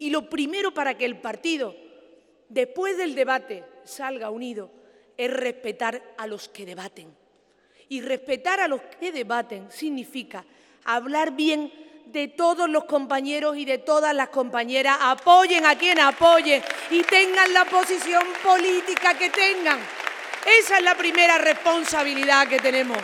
Y lo primero para que el partido, después del debate, salga unido, es respetar a los que debaten. Y respetar a los que debaten significa hablar bien de todos los compañeros y de todas las compañeras, apoyen a quien apoyen y tengan la posición política que tengan. Esa es la primera responsabilidad que tenemos.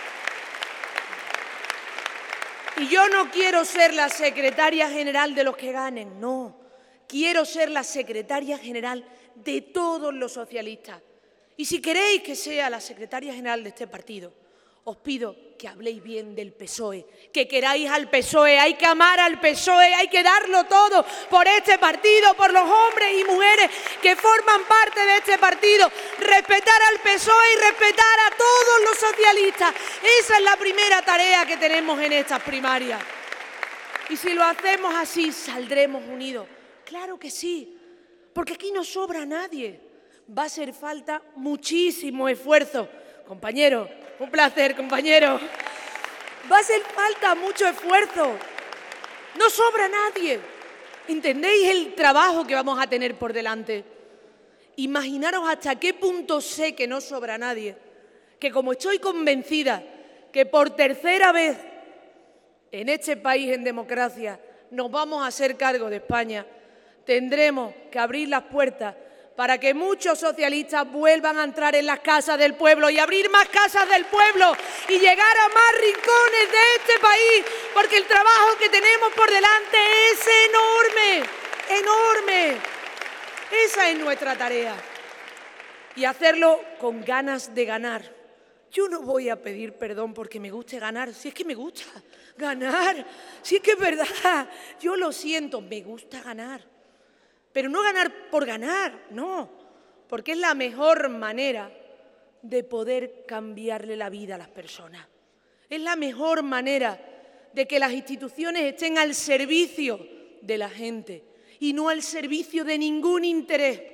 Y yo no quiero ser la secretaria general de los que ganen, no. Quiero ser la secretaria general de todos los socialistas. Y si queréis que sea la secretaria general de este partido, os pido que habléis bien del PSOE, que queráis al PSOE, hay que amar al PSOE, hay que darlo todo por este partido, por los hombres y mujeres que forman parte de este partido, respetar al PSOE y respetar a todos los socialistas. Esa es la primera tarea que tenemos en estas primarias. Y si lo hacemos así, saldremos unidos. Claro que sí, porque aquí no sobra nadie. Va a hacer falta muchísimo esfuerzo. Compañeros, un placer, compañeros. Va a hacer falta mucho esfuerzo. No sobra nadie. ¿Entendéis el trabajo que vamos a tener por delante? Imaginaros hasta qué punto sé que no sobra nadie. Que como estoy convencida que por tercera vez en este país en democracia nos vamos a hacer cargo de España, tendremos que abrir las puertas para que muchos socialistas vuelvan a entrar en las casas del pueblo y abrir más casas del pueblo y llegar a más rincones de este país, porque el trabajo que tenemos por delante es enorme, enorme. Esa es nuestra tarea. Y hacerlo con ganas de ganar. Yo no voy a pedir perdón porque me guste ganar, si es que me gusta ganar, si es que es verdad, yo lo siento, me gusta ganar. Pero no ganar por ganar, no, porque es la mejor manera de poder cambiarle la vida a las personas. Es la mejor manera de que las instituciones estén al servicio de la gente y no al servicio de ningún interés